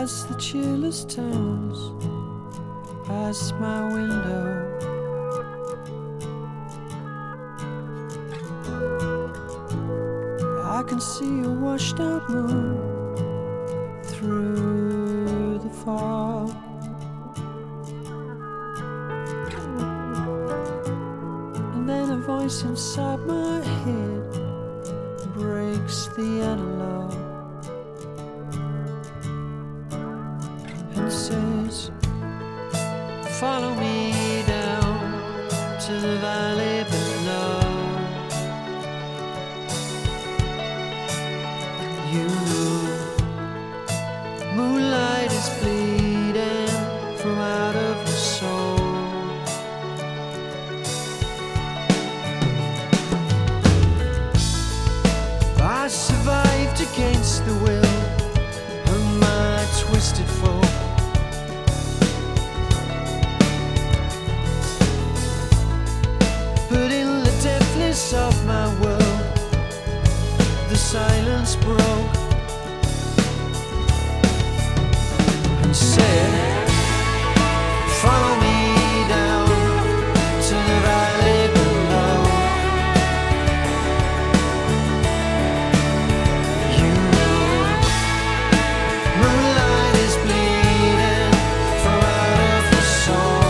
past the cheerless towns, past my window. I can see a washed out moon through the fog. And then a voice inside my head breaks the analog and says, follow me down to the valley below. You know, moonlight is bleeding from out of your soul. I survived against the will of my twisted foe. But in the deafness of my world, the silence broke and said, follow me down to the valley below. You know, moonlight is bleeding from out of your soul.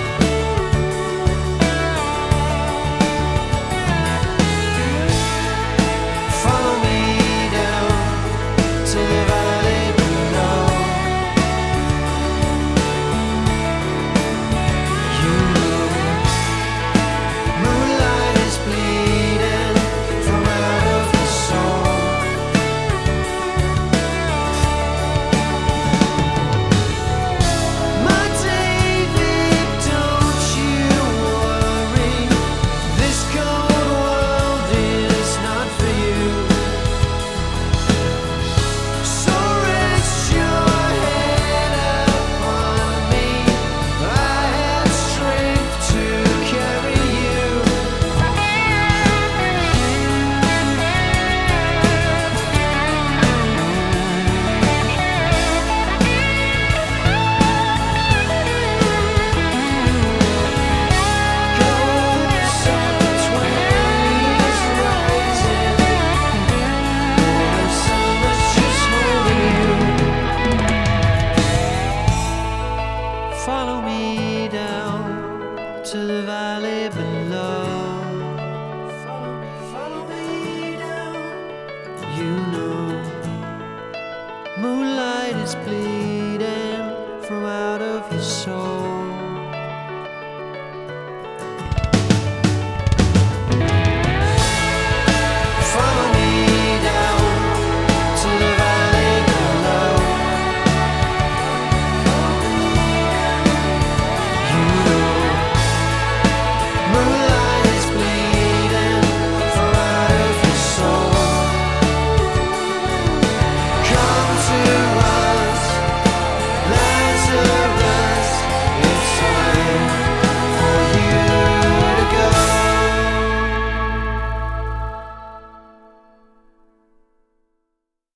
Follow me down to the valley below. You know, moonlight is bleeding from out of your soul. My David, don't you worry, this cold world is not for you. So rest your head upon me, I have strength to carry you. Ghosts of the 20s rising, and summer's just holding you. Follow me down to the valley below. Follow me down. You know, moonlight is bleeding from out of your soul.